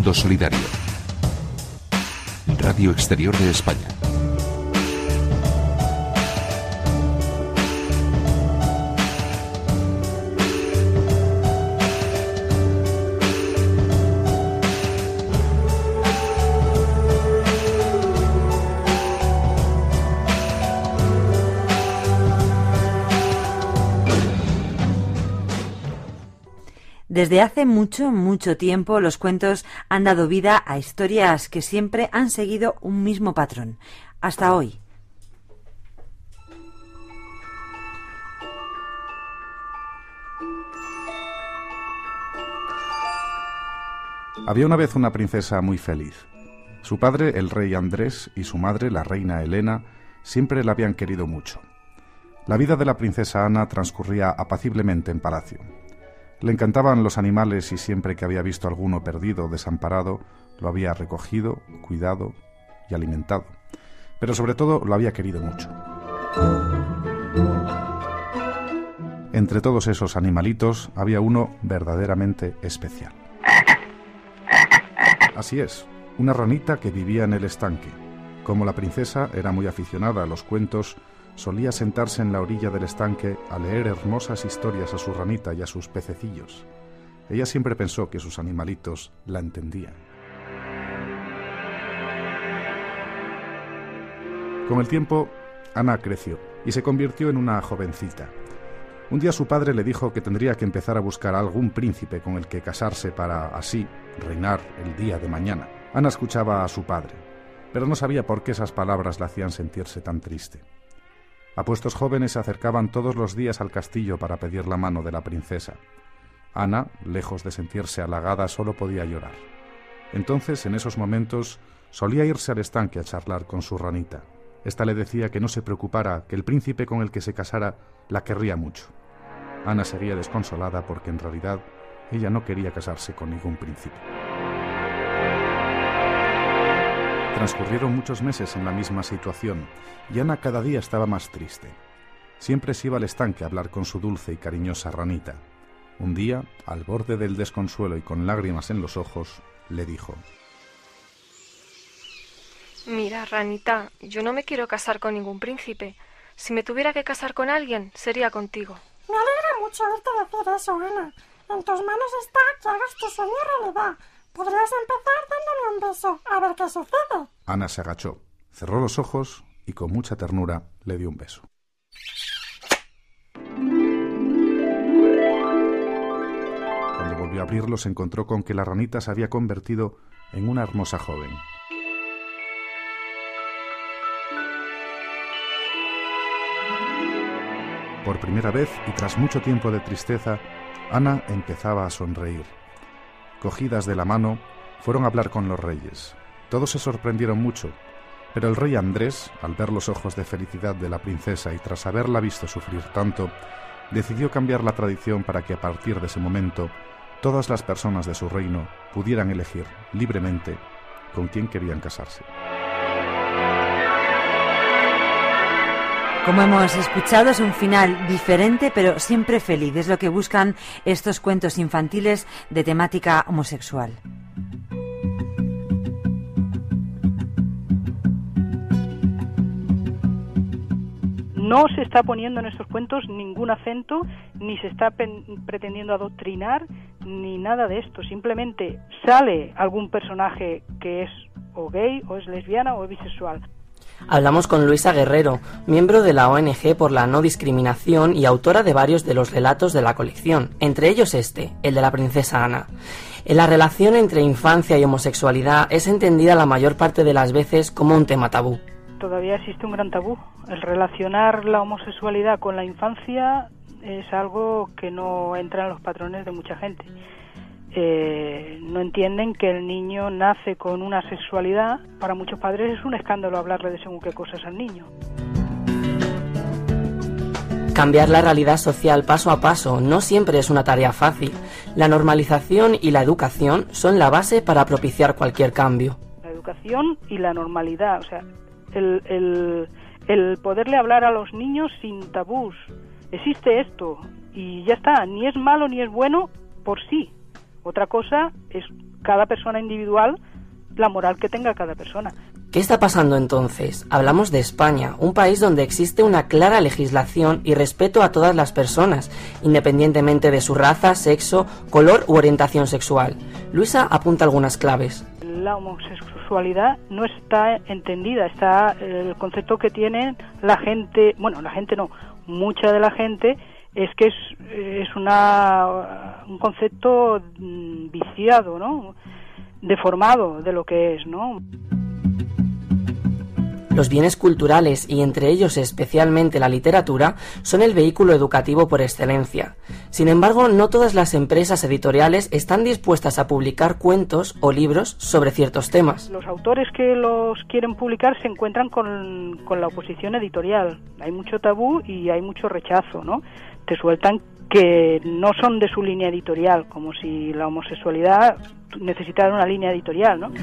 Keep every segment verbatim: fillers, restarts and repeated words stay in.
Mundo Solidario. Radio Exterior de España. Desde hace mucho, mucho tiempo, los cuentos han dado vida a historias que siempre han seguido un mismo patrón, hasta hoy. Había una vez una princesa muy feliz. Su padre, el rey Andrés, y su madre, la reina Helena, siempre la habían querido mucho. La vida de la princesa Ana transcurría apaciblemente en palacio. Le encantaban los animales y siempre que había visto alguno perdido o desamparado, lo había recogido, cuidado y alimentado. Pero sobre todo lo había querido mucho. Entre todos esos animalitos había uno verdaderamente especial. Así es, una ranita que vivía en el estanque. Como la princesa era muy aficionada a los cuentos, solía sentarse en la orilla del estanque a leer hermosas historias a su ranita y a sus pececillos. Ella siempre pensó que sus animalitos la entendían. Con el tiempo, Ana creció y se convirtió en una jovencita. Un día su padre le dijo que tendría que empezar a buscar a algún príncipe con el que casarse para, así, reinar el día de mañana. Ana escuchaba a su padre, pero no sabía por qué esas palabras la hacían sentirse tan triste. Apuestos jóvenes se acercaban todos los días al castillo para pedir la mano de la princesa. Ana, lejos de sentirse halagada, solo podía llorar. Entonces, en esos momentos, solía irse al estanque a charlar con su ranita. Esta le decía que no se preocupara, que el príncipe con el que se casara la querría mucho. Ana seguía desconsolada porque en realidad ella no quería casarse con ningún príncipe. Transcurrieron muchos meses en la misma situación y Ana cada día estaba más triste. Siempre se iba al estanque a hablar con su dulce y cariñosa ranita. Un día, al borde del desconsuelo y con lágrimas en los ojos, le dijo: Mira, ranita, yo no me quiero casar con ningún príncipe. Si me tuviera que casar con alguien, sería contigo. Me alegra mucho oírte decir eso, Ana. En tus manos está que hagas tu sueño realidad. Podrías empezar dándole un beso, a ver qué sucede. Ana se agachó, cerró los ojos y con mucha ternura le dio un beso. Cuando volvió a abrirlos, se encontró con que la ranita se había convertido en una hermosa joven. Por primera vez y tras mucho tiempo de tristeza, Ana empezaba a sonreír. Cogidas de la mano, fueron a hablar con los reyes. Todos se sorprendieron mucho, pero el rey Andrés, al ver los ojos de felicidad de la princesa y tras haberla visto sufrir tanto, decidió cambiar la tradición para que a partir de ese momento todas las personas de su reino pudieran elegir libremente con quién querían casarse. Como hemos escuchado, es un final diferente, pero siempre feliz. Es lo que buscan estos cuentos infantiles de temática homosexual. No se está poniendo en estos cuentos ningún acento, ni se está pen- pretendiendo adoctrinar, ni nada de esto. Simplemente sale algún personaje que es o gay, o es lesbiana, o es bisexual. Hablamos con Luisa Guerrero, miembro de la O N G por la no discriminación y autora de varios de los relatos de la colección, entre ellos este, el de la princesa Ana. La relación entre infancia y homosexualidad es entendida la mayor parte de las veces como un tema tabú. Todavía existe un gran tabú. El relacionar la homosexualidad con la infancia es algo que no entra en los patrones de mucha gente. Eh, no entienden que el niño nace con una sexualidad. Para muchos padres es un escándalo hablarle de según qué cosas al niño. Cambiar la realidad social paso a paso no siempre es una tarea fácil. La normalización y la educación son la base para propiciar cualquier cambio. La educación y la normalidad, o sea, el, el, el poderle hablar a los niños sin tabús. Existe esto y ya está, ni es malo ni es bueno por sí. Otra cosa es cada persona individual la moral que tenga cada persona. ¿Qué está pasando entonces? Hablamos de España, un país donde existe una clara legislación y respeto a todas las personas, independientemente de su raza, sexo, color u orientación sexual. Luisa apunta algunas claves. La homosexualidad no está entendida, está el concepto que tiene la gente, bueno, la gente no, mucha de la gente, es que es, es una, un concepto viciado, ¿no? Deformado de lo que es, ¿no? Los bienes culturales, y entre ellos especialmente la literatura, son el vehículo educativo por excelencia. Sin embargo, no todas las empresas editoriales están dispuestas a publicar cuentos o libros sobre ciertos temas. Los autores que los quieren publicar se encuentran con, con la oposición editorial. Hay mucho tabú y hay mucho rechazo, ¿no? Te sueltan que no son de su línea editorial, como si la homosexualidad necesitara una línea editorial, ¿no?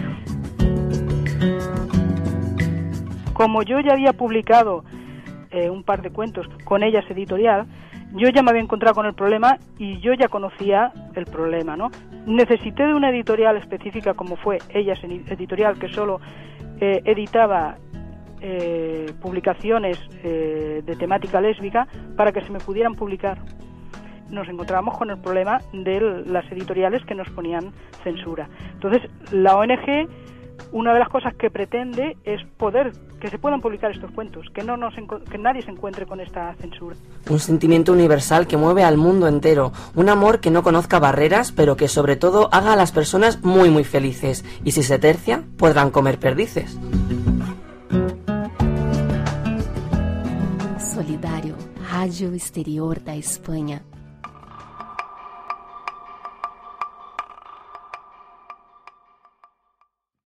Como yo ya había publicado eh, un par de cuentos con Ellas Editorial, yo ya me había encontrado con el problema y yo ya conocía el problema, ¿no? Necesité de una editorial específica como fue Ellas Editorial, que solo eh, editaba eh, publicaciones eh, de temática lésbica para que se me pudieran publicar. Nos encontrábamos con el problema de las editoriales que nos ponían censura. Entonces, la O N G, una de las cosas que pretende es poder que se puedan publicar estos cuentos, que no nos que nadie se encuentre con esta censura. Un sentimiento universal que mueve al mundo entero, un amor que no conozca barreras, pero que sobre todo haga a las personas muy muy felices, y si se tercia, podrán comer perdices. Solidario, Radio Exterior da Espanha.